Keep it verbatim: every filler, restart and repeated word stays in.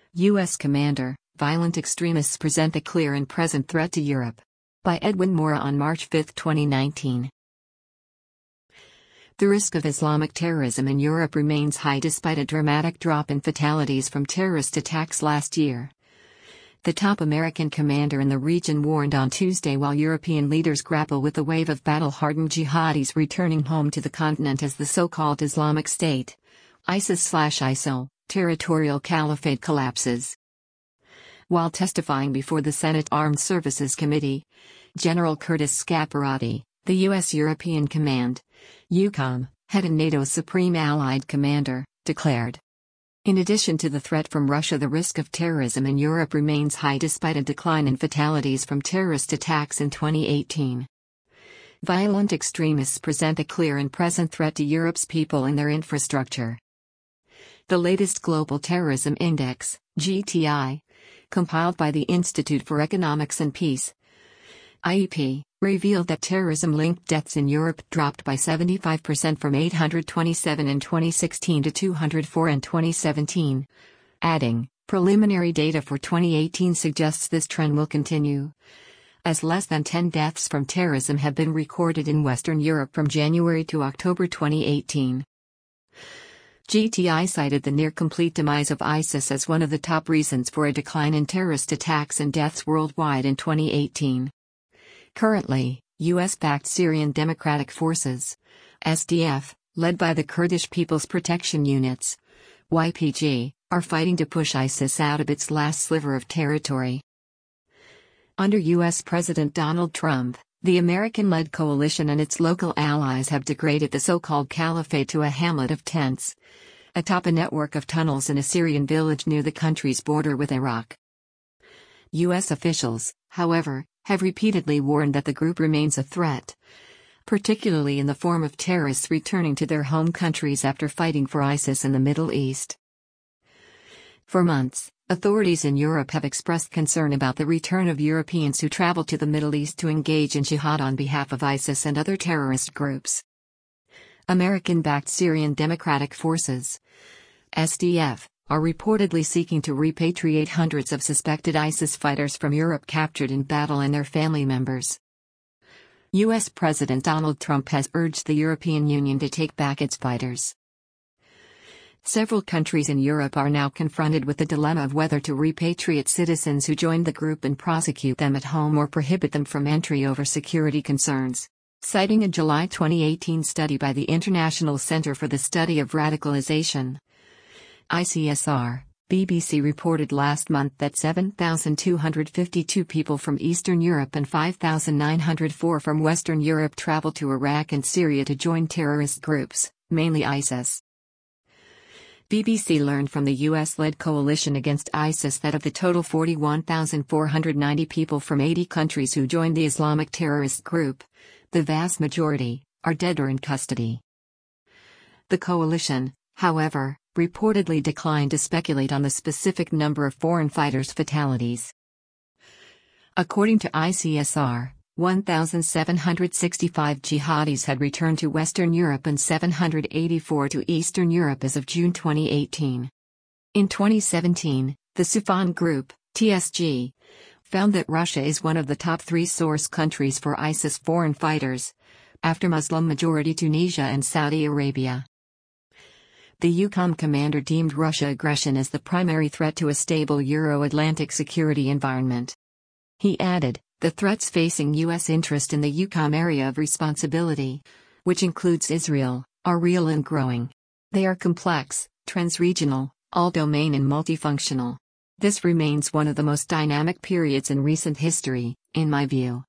U S Commander, Violent Extremists Present a Clear and Present Threat to Europe. By Edwin Mora on March fifth, twenty nineteen. The risk of Islamic terrorism in Europe remains high despite a dramatic drop in fatalities from terrorist attacks last year. The top American commander in the region warned on Tuesday while European leaders grapple with the wave of battle-hardened jihadis returning home to the continent as the so-called Islamic State, ISIS/I S I L, territorial caliphate collapses. While testifying before the Senate Armed Services Committee, General Curtis Scaparrotti, the U S European Command, EUCOM, head and NATO's supreme allied commander, declared. In addition to the threat from Russia, the risk of terrorism in Europe remains high despite a decline in fatalities from terrorist attacks in twenty eighteen. Violent extremists present a clear and present threat to Europe's people and their infrastructure. The latest Global Terrorism Index, G T I, compiled by the Institute for Economics and Peace, I E P, revealed that terrorism-linked deaths in Europe dropped by seventy-five percent from eight hundred twenty-seven in twenty sixteen to two hundred four in twenty seventeen, adding, preliminary data for twenty eighteen suggests this trend will continue, as less than ten deaths from terrorism have been recorded in Western Europe from January to October twenty eighteen. G T I cited the near-complete demise of ISIS as one of the top reasons for a decline in terrorist attacks and deaths worldwide in twenty eighteen. Currently, U S-backed Syrian Democratic Forces, S D F, led by the Kurdish People's Protection Units, Y P G, are fighting to push ISIS out of its last sliver of territory. Under U S President Donald Trump, the American-led coalition and its local allies have degraded the so-called caliphate to a hamlet of tents, atop a network of tunnels in a Syrian village near the country's border with Iraq. U S officials, however, have repeatedly warned that the group remains a threat, particularly in the form of terrorists returning to their home countries after fighting for ISIS in the Middle East. For months, authorities in Europe have expressed concern about the return of Europeans who travel to the Middle East to engage in jihad on behalf of ISIS and other terrorist groups. American-backed Syrian Democratic Forces, S D F, are reportedly seeking to repatriate hundreds of suspected ISIS fighters from Europe captured in battle and their family members. U S President Donald Trump has urged the European Union to take back its fighters. Several countries in Europe are now confronted with the dilemma of whether to repatriate citizens who joined the group and prosecute them at home or prohibit them from entry over security concerns. Citing a July twenty eighteen study by the International Center for the Study of Radicalization, I C S R, B B C reported last month that seven thousand two hundred fifty-two people from Eastern Europe and five thousand nine hundred four from Western Europe traveled to Iraq and Syria to join terrorist groups, mainly ISIS. B B C learned from the U S-led coalition against ISIS that of the total forty-one thousand four hundred ninety people from eighty countries who joined the Islamic terrorist group, the vast majority are dead or in custody. The coalition, however, reportedly declined to speculate on the specific number of foreign fighters' fatalities. According to I C S R, one thousand seven hundred sixty-five jihadis had returned to Western Europe and seven hundred eighty-four to Eastern Europe as of June twenty eighteen. In twenty seventeen, the Sufan Group, T S G, found that Russia is one of the top three source countries for ISIS foreign fighters, after Muslim-majority Tunisia and Saudi Arabia. The EUCOM commander deemed Russia aggression as the primary threat to a stable Euro-Atlantic security environment. He added, the threats facing U S interest in the EUCOM area of responsibility, which includes Israel, are real and growing. They are complex, transregional, all-domain and multifunctional. This remains one of the most dynamic periods in recent history, in my view.